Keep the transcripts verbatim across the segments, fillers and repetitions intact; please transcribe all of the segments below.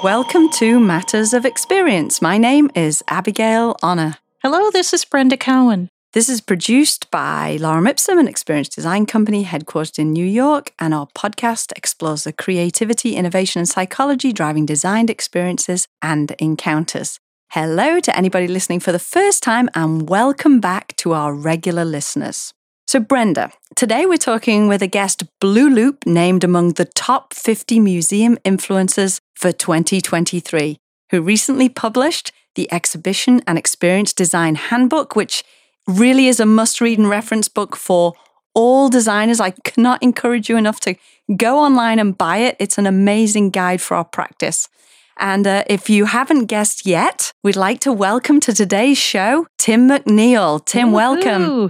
Welcome to Matters of Experience. My name is Abigail Honor. Hello, this is Brenda Cowan. This is produced by Lorem Ipsum, an experience design company headquartered in New York, and our podcast explores the creativity, innovation, and psychology driving designed experiences and encounters. Hello to anybody listening for the first time, and welcome back to our regular listeners. So Brenda, today we're talking with a guest, Blue Loop, named among the top fifty museum influencers for twenty twenty-three, who recently published the Exhibition and Experience Design Handbook, which really is a must-read and reference book for all designers. I cannot encourage you enough to go online and buy it. It's an amazing guide for our practice. And uh, if you haven't guessed yet, we'd like to welcome to today's show, Tim McNeil. Tim, welcome.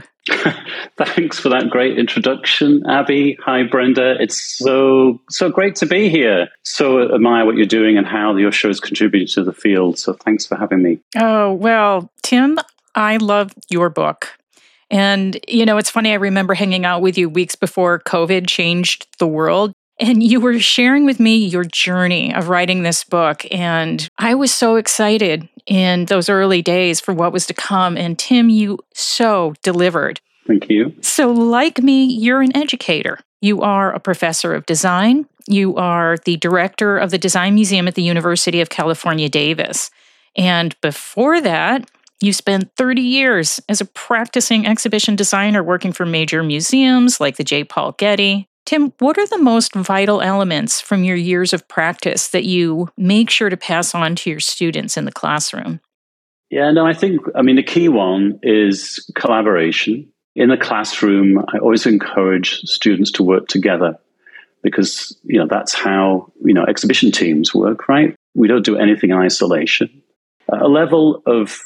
Thanks for that great introduction, Abby. Hi, Brenda. It's so so great to be here. So admire what you're doing and how your show is contributing to the field. So thanks for having me. Oh, well, Tim, I love your book. And, you know, it's funny, I remember hanging out with you weeks before COVID changed the world. And you were sharing with me your journey of writing this book. And I was so excited in those early days for what was to come. And Tim, you so delivered. Thank you. So like me, you're an educator. You are a professor of design. You are the director of the Design Museum at the University of California, Davis. And before that, you spent thirty years as a practicing exhibition designer working for major museums like the J. Paul Getty. Tim, what are the most vital elements from your years of practice that you make sure to pass on to your students in the classroom? Yeah, no, I think, I mean, the key one is collaboration. In the classroom, I always encourage students to work together because, you know, that's how, you know, exhibition teams work, right? We don't do anything in isolation. A level of,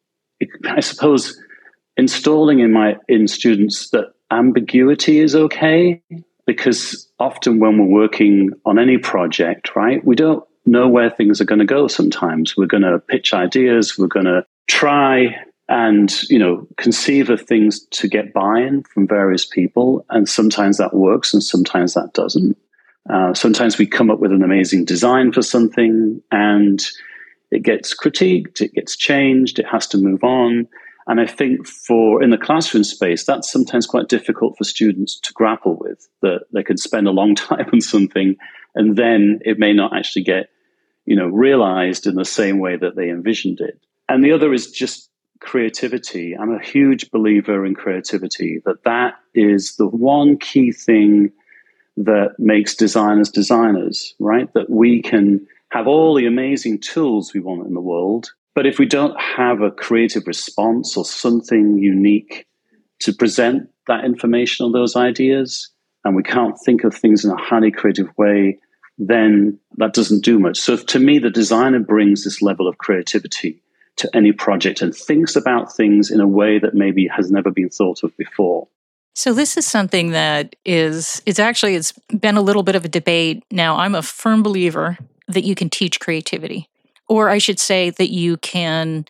I suppose, installing in my in students that ambiguity is okay. Because often when we're working on any project, right, we don't know where things are going to go sometimes. We're going to pitch ideas, we're going to try and, you know, conceive of things to get buy-in from various people. And sometimes that works and sometimes that doesn't. Uh, sometimes we come up with an amazing design for something and it gets critiqued, it gets changed, it has to move on. And I think for in the classroom space, that's sometimes quite difficult for students to grapple with, that they can spend a long time on something and then it may not actually get, you know, realized in the same way that they envisioned it. And the other is just creativity. I'm a huge believer in creativity, that that is the one key thing that makes designers designers, right? That we can have all the amazing tools we want in the world, but if we don't have a creative response or something unique to present that information or those ideas, and we can't think of things in a highly creative way, then that doesn't do much. So to me, the designer brings this level of creativity to any project and thinks about things in a way that maybe has never been thought of before. So this is something that is, it's actually, it's been a little bit of a debate. Now, I'm a firm believer that you can teach creativity. Or I should say that you can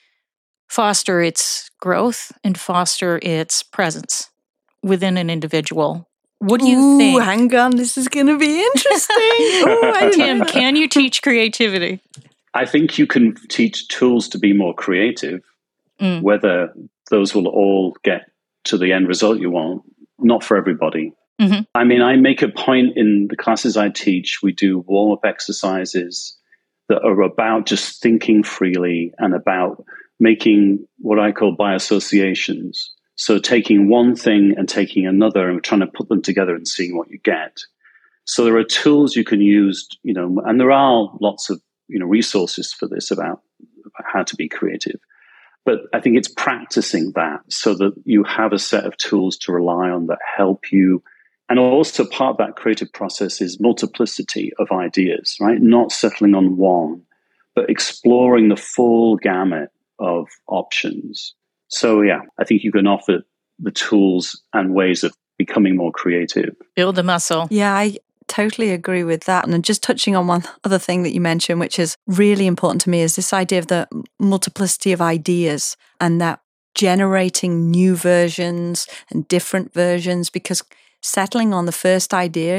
foster its growth and foster its presence within an individual. What do you Ooh, think? Hang on, this is going to be interesting. Ooh, I Tim, can you teach creativity? I think you can teach tools to be more creative, mm. whether those will all get to the end result you want, not for everybody. Mm-hmm. I mean, I make a point in the classes I teach, we do warm-up exercises that are about just thinking freely and about making what I call biassociations. So taking one thing and taking another and trying to put them together and seeing what you get. So there are tools you can use, you know, and there are lots of, you know, resources for this about, about how to be creative. But I think it's practicing that so that you have a set of tools to rely on that help you. And also part of that creative process is multiplicity of ideas, right? Not settling on one, but exploring the full gamut of options. So yeah, I think you can offer the tools and ways of becoming more creative. Build the muscle. Yeah, I totally agree with that. And just touching on one other thing that you mentioned, which is really important to me, is this idea of the multiplicity of ideas and that generating new versions and different versions, because settling on the first idea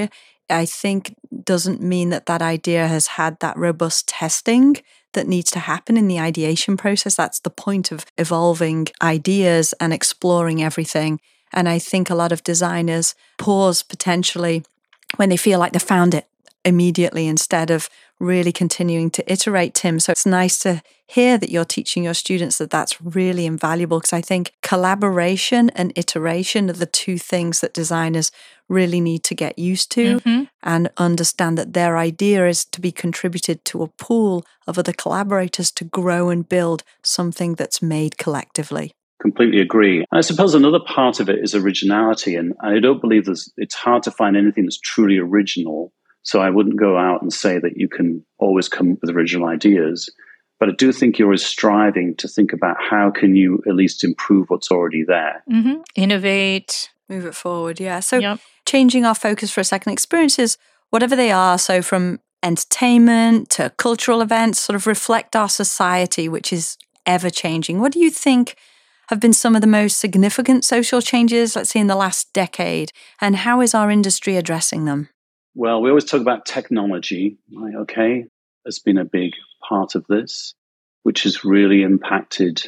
I think doesn't mean that that idea has had that robust testing that needs to happen in the ideation process. That's the point of evolving ideas and exploring everything. And I think a lot of designers pause potentially when they feel like they found it immediately instead of really continuing to iterate, Tim. So it's nice to hear that you're teaching your students that that's really invaluable, because I think collaboration and iteration are the two things that designers really need to get used to mm-hmm. and understand that their idea is to be contributed to a pool of other collaborators to grow and build something that's made collectively. Completely agree. I suppose another part of it is originality, and I don't believe there's, it's hard to find anything that's truly original. So I wouldn't go out and say that you can always come up with original ideas, but I do think you're always striving to think about how can you at least improve what's already there. Mm-hmm. Innovate. Move it forward, yeah. So yep. Changing our focus for a second, experiences, whatever they are, so from entertainment to cultural events, sort of reflect our society, which is ever changing. What do you think have been some of the most significant social changes, let's say in the last decade, and how is our industry addressing them? Well, we always talk about technology, right? Okay, has been a big part of this, which has really impacted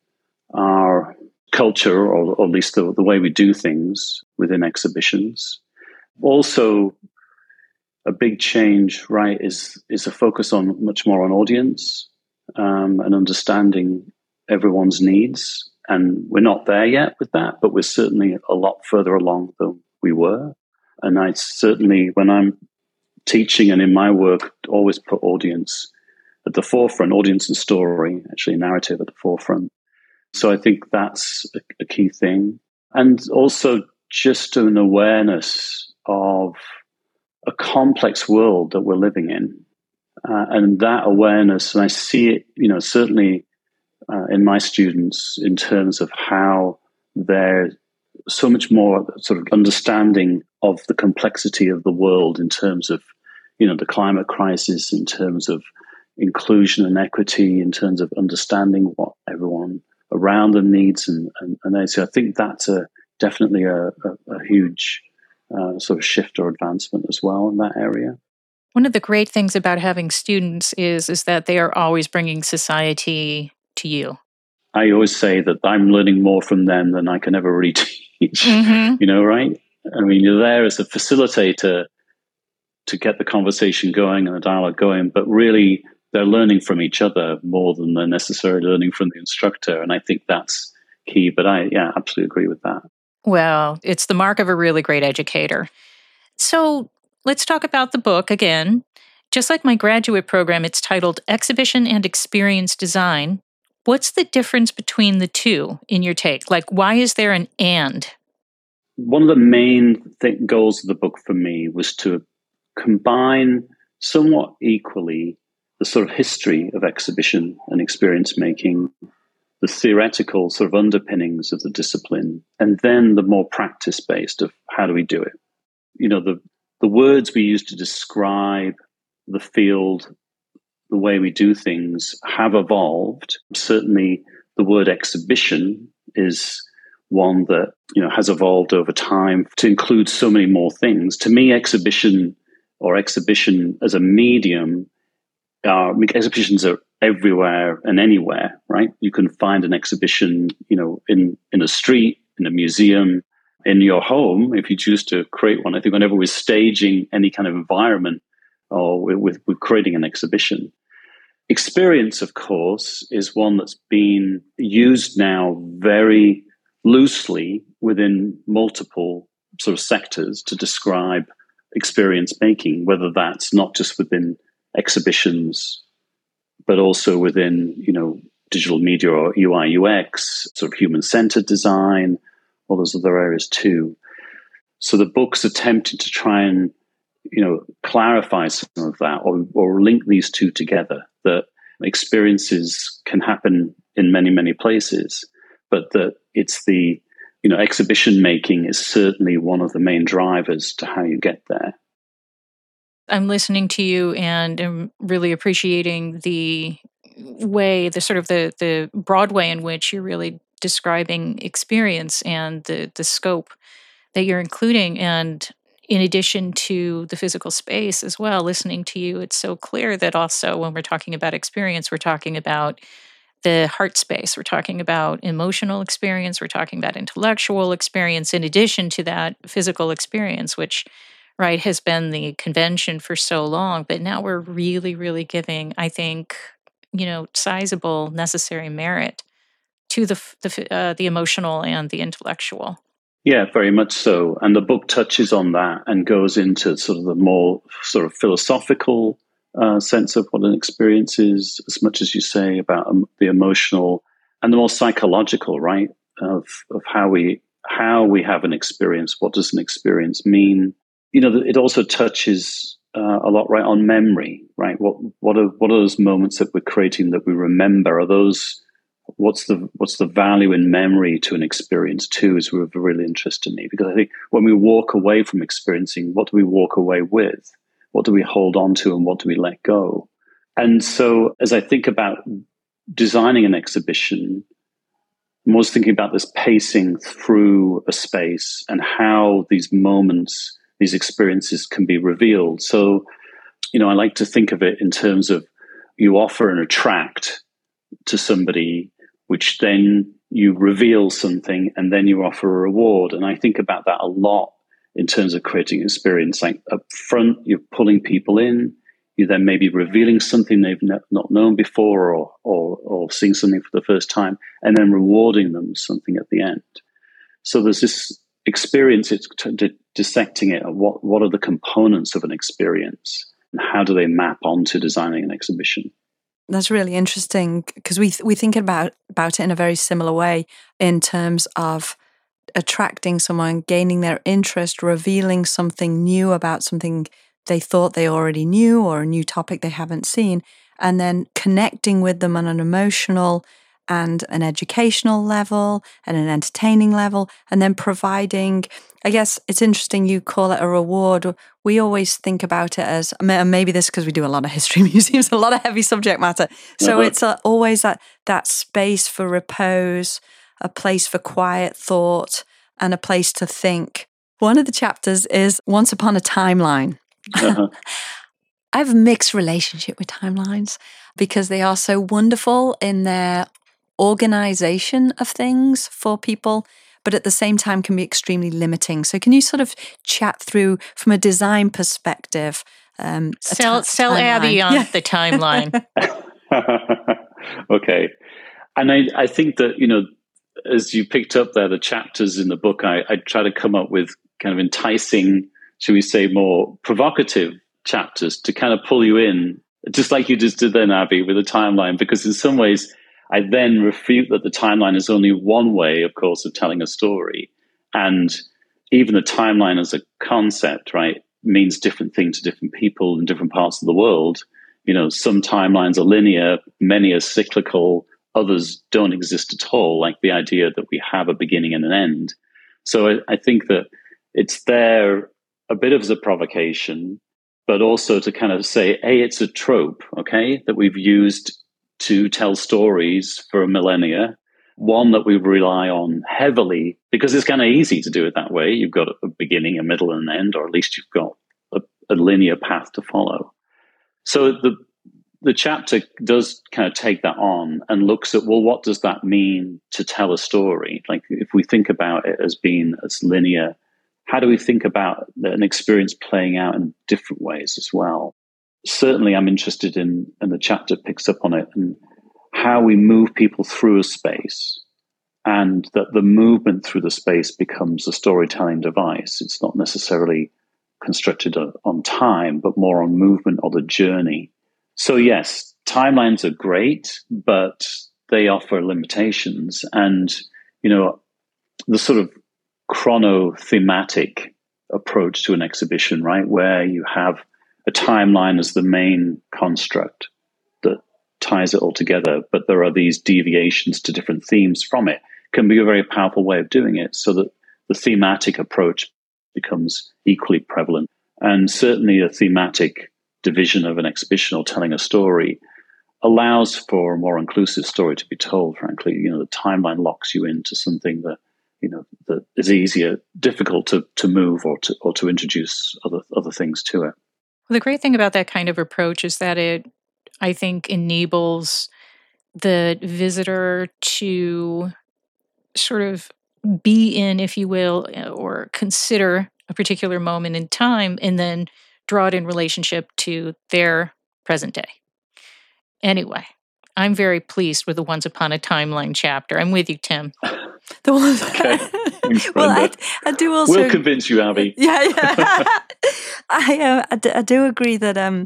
our culture, or, or at least the, the way we do things within exhibitions. Also, a big change, right, is is a focus on much more on audience um, and understanding everyone's needs. And we're not there yet with that, but we're certainly a lot further along than we were. And I certainly, when I'm teaching and in my work, always put audience at the forefront, audience and story, actually narrative at the forefront. So I think that's a, a key thing. And also just an awareness of a complex world that we're living in. Uh, and that awareness, and I see it, you know, certainly uh, in my students in terms of how they're so much more sort of understanding of the complexity of the world in terms of, you know, the climate crisis, in terms of inclusion and equity, in terms of understanding what everyone around them needs. And, and, and they, so I think that's a, definitely a, a, a huge uh, sort of shift or advancement as well in that area. One of the great things about having students is, is that they are always bringing society to you. I always say that I'm learning more from them than I can ever really teach, mm-hmm. you know, right? I mean, you're there as a facilitator to get the conversation going and the dialogue going, but really they're learning from each other more than they're necessarily learning from the instructor. And I think that's key, but I, yeah, absolutely agree with that. Well, it's the mark of a really great educator. So let's talk about the book again. Just like my graduate program, it's titled Exhibition and Experience Design. What's the difference between the two in your take? Like, why is there an and? One of the main th- goals of the book for me was to combine somewhat equally the sort of history of exhibition and experience making, the theoretical sort of underpinnings of the discipline, and then the more practice-based of how do we do it. You know, the, the words we use to describe the field, the way we do things have evolved. Certainly the word exhibition is one that, you know, has evolved over time to include so many more things. To me, exhibition or exhibition as a medium, uh, exhibitions are everywhere and anywhere, right? You can find an exhibition, you know, in, in a street, in a museum, in your home, if you choose to create one. I think whenever we're staging any kind of environment or we're, we're, we're creating an exhibition. Experience, of course, is one that's been used now very loosely within multiple sort of sectors to describe experience making, whether that's not just within exhibitions, but also within, you know, digital media or U I U X, sort of human-centered design, all those other areas too. So the book's attempting to try and, you know, clarify some of that or, or link these two together, that experiences can happen in many, many places, but that it's the, you know, exhibition making is certainly one of the main drivers to how you get there. I'm listening to you and I'm really appreciating the way, the sort of the, the broad way in which you're really describing experience and the, the scope that you're including. And in addition to the physical space as well, listening to you, it's so clear that also when we're talking about experience, we're talking about the heart space, we're talking about emotional experience, we're talking about intellectual experience, in addition to that physical experience, which, right, has been the convention for so long. But now we're really, really giving, I think, you know, sizable necessary merit to the the, uh, the emotional and the intellectual. Yeah, very much so. And the book touches on that and goes into sort of the more sort of philosophical uh, sense of what an experience is, as much as you say about um, the emotional and the more psychological, right, of of how we how we have an experience. What does an experience mean? You know, it also touches uh, a lot, right, on memory, right? What what are what are those moments that we're creating that we remember? Are those What's the what's the value in memory to an experience too is really interesting to me, because I think when we walk away from experiencing, what do we walk away with? What do we hold on to and what do we let go? And so as I think about designing an exhibition, I'm always thinking about this pacing through a space and how these moments, these experiences can be revealed. So, you know, I like to think of it in terms of you offer and attract to somebody, which then you reveal something and then you offer a reward. And I think about that a lot in terms of creating experience. Like up front, you're pulling people in, you then maybe revealing something they've ne- not known before, or, or or seeing something for the first time, and then rewarding them something at the end. So there's this experience, it's t- d- dissecting it. What, what are the components of an experience and how do they map onto designing an exhibition? That's really interesting, because we th- we think about about it in a very similar way in terms of attracting someone, gaining their interest, revealing something new about something they thought they already knew or a new topic they haven't seen, and then connecting with them on an emotional and an educational level and an entertaining level, and then providing, I guess it's interesting you call it a reward. We always think about it as, maybe this because we do a lot of history museums, a lot of heavy subject matter. So uh-huh. it's uh, always that that space for repose, a place for quiet thought, and a place to think. One of the chapters is Once Upon a Timeline. Uh-huh. I have a mixed relationship with timelines because they are so wonderful in their organization of things for people, but at the same time can be extremely limiting. So can you sort of chat through from a design perspective? Um, sell t- sell Abby on yeah. the timeline. Okay. And I, I think that, you know, as you picked up there, the chapters in the book, I, I try to come up with kind of enticing, should we say, more provocative chapters to kind of pull you in, just like you just did then, Abby, with the timeline, because in some ways, I then refute that the timeline is only one way, of course, of telling a story. And even the timeline as a concept, right, means different things to different people in different parts of the world. You know, some timelines are linear, many are cyclical, others don't exist at all, like the idea that we have a beginning and an end. So I, I think that it's there a bit as a provocation, but also to kind of say, hey, it's a trope, okay, that we've used to tell stories for millennia, one that we rely on heavily because it's kind of easy to do it that way. You've got a beginning, a middle, and an end, or at least you've got a, a linear path to follow. So the the chapter does kind of take that on and looks at, well, what does that mean to tell a story? Like if we think about it as being as linear, how do we think about an experience playing out in different ways as well? Certainly I'm interested in, and the chapter picks up on it, and how we move people through a space, and that the movement through the space becomes a storytelling device. It's not necessarily constructed on time, but more on movement or the journey. So yes, timelines are great, but they offer limitations. And, you know, the sort of chrono-thematic approach to an exhibition, right, where you have a timeline as the main construct that ties it all together, but there are these deviations to different themes from it, can be a very powerful way of doing it, so that the thematic approach becomes equally prevalent. And certainly a thematic division of an exhibition or telling a story allows for a more inclusive story to be told, frankly. You know, the timeline locks you into something that you know, that is easier, difficult to, to move or to or to introduce other other things to it. Well, the great thing about that kind of approach is that it, I think, enables the visitor to sort of be in, if you will, or consider a particular moment in time and then draw it in relationship to their present day. Anyway, I'm very pleased with the Once Upon a Timeline chapter. I'm with you, Tim. The one. Okay. Thanks, Well, I, I do also. We'll convince you, Abby. Yeah, yeah. I, uh, I, do, I do agree that um,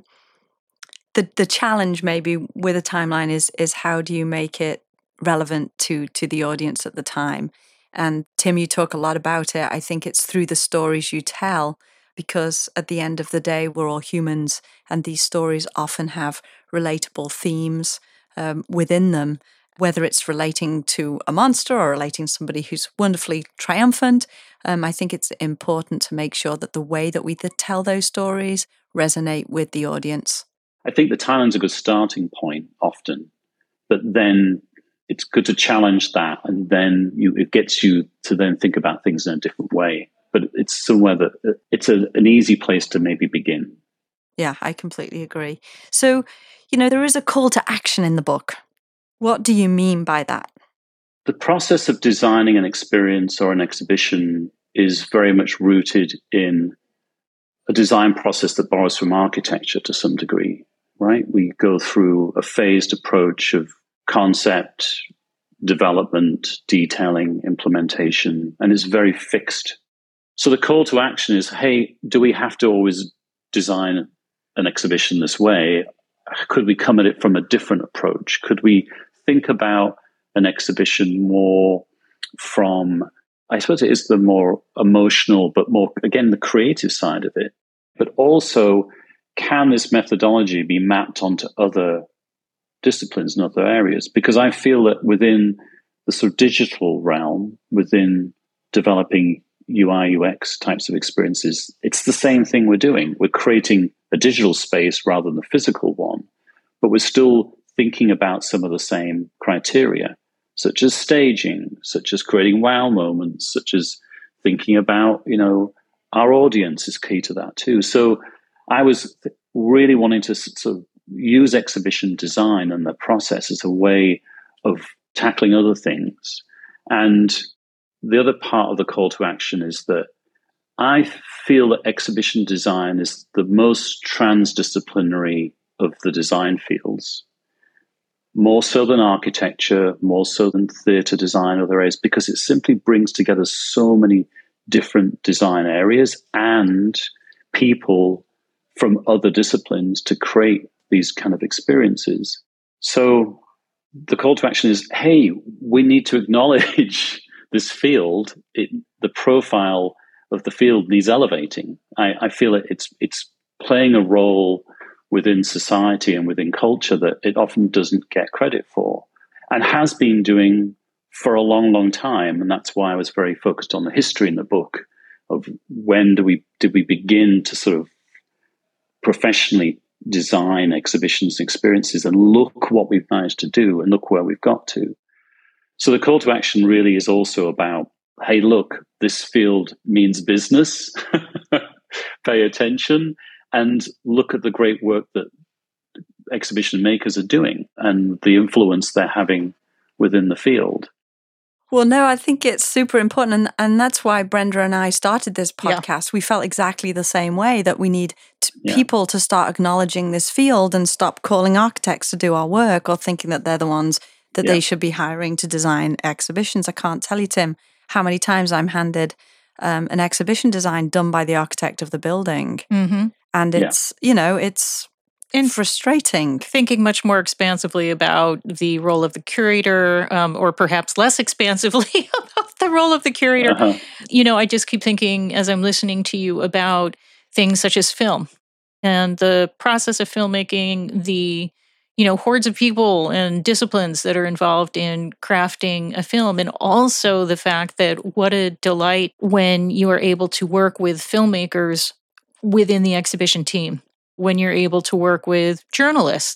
the the challenge maybe with a timeline is is how do you make it relevant to to the audience at the time. And Tim, you talk a lot about it. I think it's through the stories you tell, because at the end of the day, we're all humans, and these stories often have relatable themes um, within them, whether it's relating to a monster or relating to somebody who's wonderfully triumphant. Um, I think it's important to make sure that the way that we th- tell those stories resonate with the audience. I think the Thailand's a good starting point often, but then it's good to challenge that, and then you, it gets you to then think about things in a different way. But it's somewhere that it's a, an easy place to maybe begin. Yeah, I completely agree. So, you know, there is a call to action in the book. What do you mean by that? The process of designing an experience or an exhibition is very much rooted in a design process that borrows from architecture to some degree, right? We go through a phased approach of concept, development, detailing, implementation, and it's very fixed. So the call to action is, hey, do we have to always design an exhibition this way? Could we come at it from a different approach? Could we think about an exhibition more from, I suppose it is the more emotional, but more, again, the creative side of it. But also, can this methodology be mapped onto other disciplines and other areas? Because I feel that within the sort of digital realm, within developing U I, U X types of experiences, it's the same thing we're doing. We're creating a digital space rather than the physical one, but we're still thinking about some of the same criteria, such as staging, such as creating wow moments, such as thinking about, you know, our audience is key to that too. So I was really wanting to sort of use exhibition design and the process as a way of tackling other things. And the other part of the call to action is that I feel that exhibition design is the most transdisciplinary of the design fields, more so than architecture, more so than theatre design, other areas, because it simply brings together so many different design areas and people from other disciplines to create these kind of experiences. So the call to action is, hey, we need to acknowledge this field. It, the profile of the field needs elevating. I, I feel it, it's it's playing a role within society and within culture that it often doesn't get credit for, and has been doing for a long, long time. And that's why I was very focused on the history in the book of when do we did we begin to sort of professionally design exhibitions and experiences, and look what we've managed to do and look where we've got to. So the call to action really is also about, hey, look, this field means business. Pay attention and look at the great work that exhibition makers are doing and the influence they're having within the field. Well, no, I think it's super important. And, and that's why Brenda and I started this podcast. Yeah. We felt exactly the same way, that we need to, yeah. people to start acknowledging this field and stop calling architects to do our work or thinking that they're the ones that yeah. they should be hiring to design exhibitions. I can't tell you, Tim, how many times I'm handed um, an exhibition design done by the architect of the building. Mm-hmm. And it's, yeah. you know, it's and frustrating. Thinking much more expansively about the role of the curator, um, or perhaps less expansively about the role of the curator. Uh-huh. You know, I just keep thinking as I'm listening to you about things such as film and the process of filmmaking, the, you know, hordes of people and disciplines that are involved in crafting a film, and also the fact that what a delight when you are able to work with filmmakers within the exhibition team, when you're able to work with journalists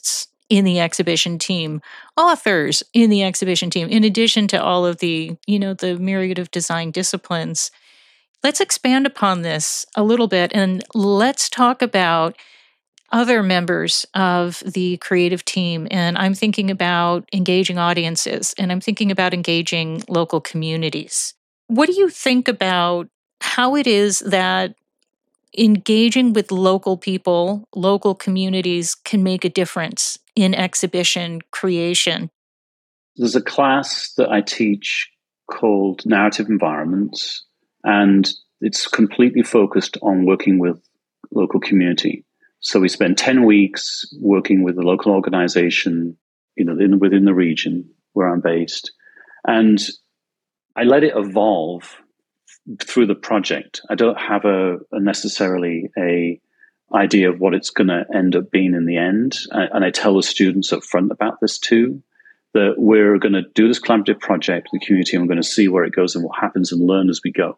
in the exhibition team, authors in the exhibition team, in addition to all of the, you know, the myriad of design disciplines. Let's expand upon this a little bit and let's talk about other members of the creative team. And I'm thinking about engaging audiences and I'm thinking about engaging local communities. What do you think about how it is that engaging with local people, local communities can make a difference in exhibition creation? There's a class that I teach called Narrative Environments, and it's completely focused on working with local community. So we spend ten weeks working with a local organization, you know, in, within the region where I'm based. And I let it evolve through the project. I don't have a, a necessarily a idea of what it's going to end up being in the end. I, and I tell the students up front about this too, that we're going to do this collaborative project with the community and we're going to see where it goes and what happens and learn as we go.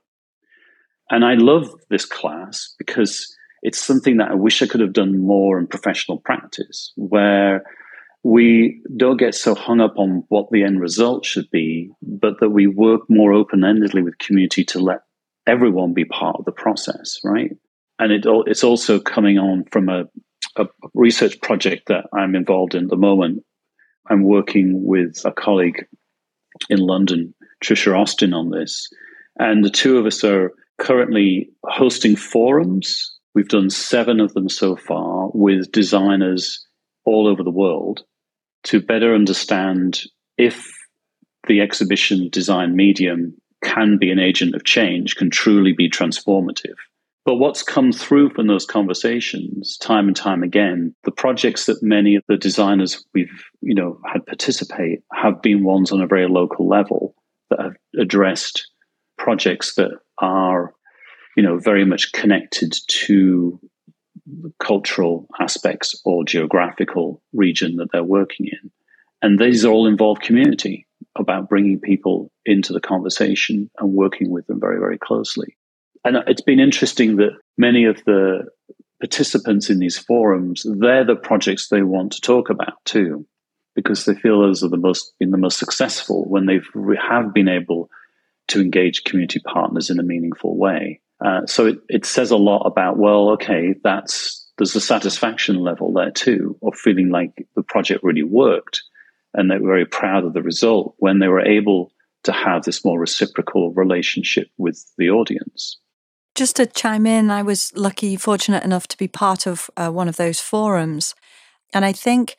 And I love this class because it's something that I wish I could have done more in professional practice, where we don't get so hung up on what the end result should be, but that we work more open-endedly with community to let everyone be part of the process, right? And it, it's also coming on from a, a research project that I'm involved in at the moment. I'm working with a colleague in London, Tricia Austin, on this. And the two of us are currently hosting forums. We've done seven of them so far with designers all over the world to better understand if the exhibition design medium can be an agent of change, can truly be transformative. But what's come through from those conversations time and time again, the projects that many of the designers we've, you know, had participate have been ones on a very local level that have addressed projects that are, you know, very much connected to cultural aspects or geographical region that they're working in. And these all involve community, about bringing people into the conversation and working with them very, very closely. And it's been interesting that many of the participants in these forums, they're the projects they want to talk about too, because they feel those are the most, been the most successful when they have been able to engage community partners in a meaningful way. Uh, so it, it says a lot about, well, okay, that's there's a satisfaction level there too, of feeling like the project really worked and they were very proud of the result when they were able to have this more reciprocal relationship with the audience. Just to chime in, I was lucky, fortunate enough to be part of uh, one of those forums. And I think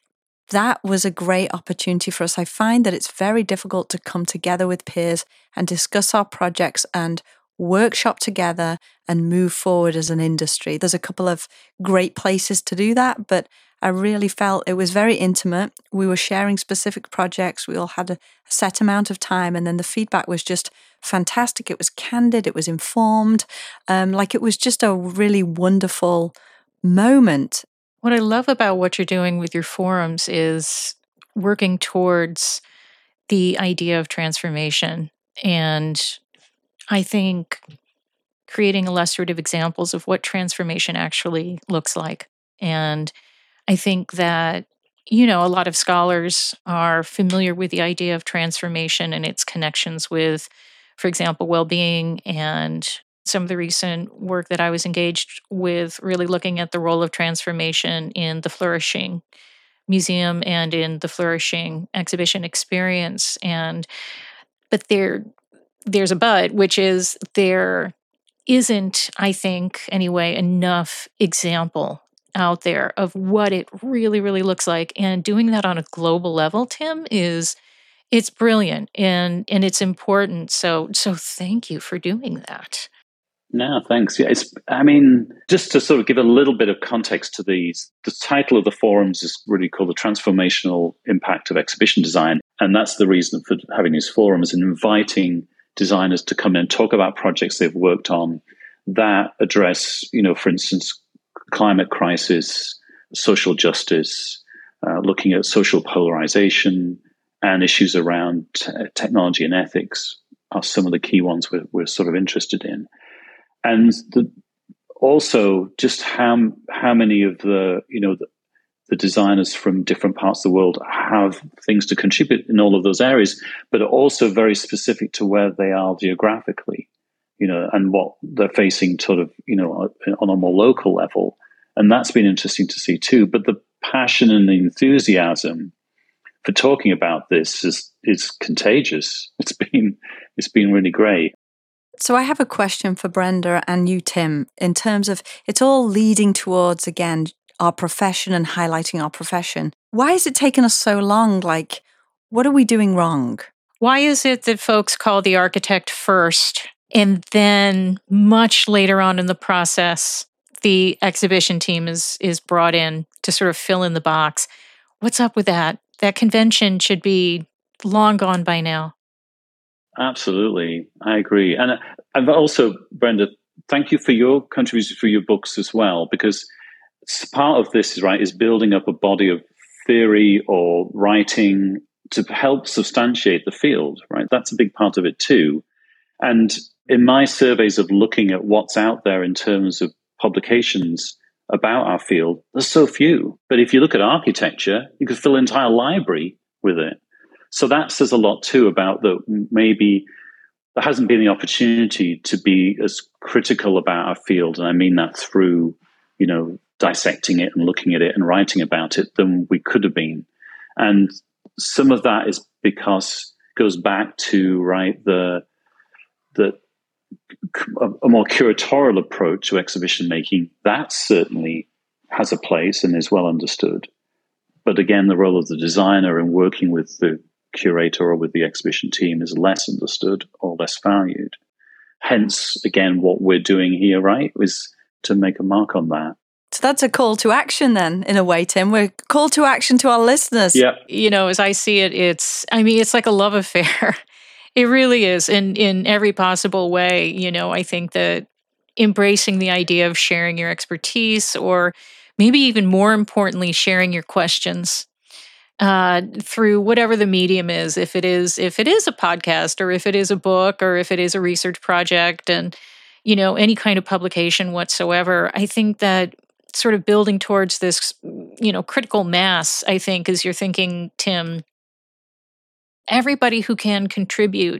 that was a great opportunity for us. I find that it's very difficult to come together with peers and discuss our projects and workshop together and move forward as an industry. There's a couple of great places to do that, but I really felt it was very intimate. We were sharing specific projects. We all had a set amount of time, and then the feedback was just fantastic. It was candid. It was informed. Um, like it was just a really wonderful moment. What I love about what you're doing with your forums is working towards the idea of transformation. And I think creating illustrative examples of what transformation actually looks like. And I think that, you know, a lot of scholars are familiar with the idea of transformation and its connections with, for example, well-being, and some of the recent work that I was engaged with really looking at the role of transformation in the Flourishing Museum and in the Flourishing exhibition experience. And but there there's a but, which is there isn't, I think anyway, enough example out there of what it really, really looks like. And doing that on a global level, Tim, is it's brilliant and and it's important. So so thank you for doing that. No, thanks. Yeah, it's. I mean, just to sort of give a little bit of context to these, the title of the forums is really called "The Transformational Impact of Exhibition Design," and that's the reason for having these forums and inviting designers to come in and talk about projects they've worked on that address, you know, for instance, climate crisis, social justice, uh, looking at social polarization, and issues around t- technology and ethics are some of the key ones we're, we're sort of interested in. And the, also just how how many of the, you know, the, the designers from different parts of the world have things to contribute in all of those areas, but are also very specific to where they are geographically, you know, and what they're facing sort of, you know, on a more local level. And that's been interesting to see too. But the passion and the enthusiasm for talking about this is is contagious. It's been it's been really great. So I have a question for Brenda and you, Tim, in terms of it's all leading towards, again, our profession and highlighting our profession. Why has it taken us so long? Like, what are we doing wrong? Why is it that folks call the architect first and then much later on in the process, the exhibition team is is brought in to sort of fill in the box? What's up with that? That convention should be long gone by now. Absolutely. I agree. And I've also, Brenda, thank you for your contribution for your books as well, because part of this is right is building up a body of theory or writing to help substantiate the field, right? That's a big part of it too. And in my surveys of looking at what's out there in terms of publications about our field, there's so few. But if you look at architecture, you could fill an entire library with it. So that says a lot too about that maybe there hasn't been the opportunity to be as critical about our field, and I mean that through, you know, dissecting it and looking at it and writing about it than we could have been. And some of that is because it goes back to, right, the the a, a more curatorial approach to exhibition making. That certainly has a place and is well understood. But again, the role of the designer in working with the curator or with the exhibition team is less understood or less valued. Hence, again, what we're doing here, right, is to make a mark on that. So that's a call to action then, in a way, Tim. We're call to action to our listeners. Yeah. You know, as I see it, it's, I mean, it's like a love affair. It really is in, in every possible way. You know, I think that embracing the idea of sharing your expertise, or maybe even more importantly, sharing your questions uh, through whatever the medium is. If it is, if it is a podcast, or if it is a book, or if it is a research project, and, you know, any kind of publication whatsoever, I think that sort of building towards this, you know, critical mass, I think, as you're thinking, Tim, everybody who can contribute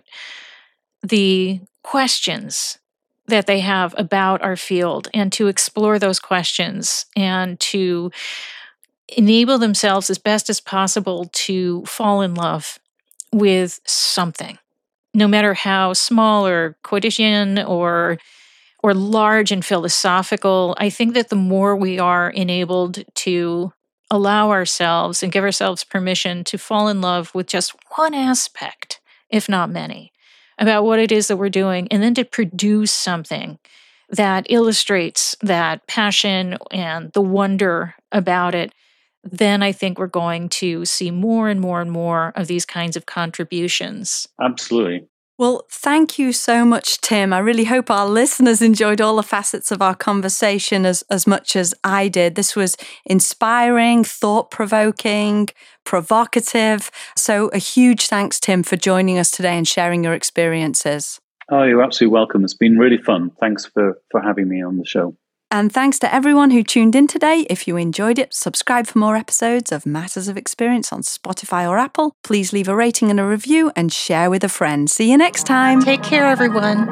the questions that they have about our field, and to explore those questions and to enable themselves as best as possible to fall in love with something, no matter how small or quotidian or or large and philosophical. I think that the more we are enabled to allow ourselves and give ourselves permission to fall in love with just one aspect, if not many, about what it is that we're doing, and then to produce something that illustrates that passion and the wonder about it, then I think we're going to see more and more and more of these kinds of contributions. Absolutely. Well, thank you so much, Tim. I really hope our listeners enjoyed all the facets of our conversation as, as much as I did. This was inspiring, thought-provoking, provocative. So a huge thanks, Tim, for joining us today and sharing your experiences. Oh, you're absolutely welcome. It's been really fun. Thanks for, for having me on the show. And thanks to everyone who tuned in today. If you enjoyed it, subscribe for more episodes of Matters of Experience on Spotify or Apple. Please leave a rating and a review and share with a friend. See you next time. Take care, everyone.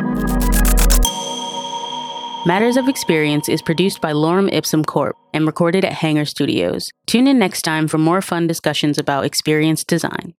Matters of Experience is produced by Lorem Ipsum Corp and recorded at Hangar Studios. Tune in next time for more fun discussions about experience design.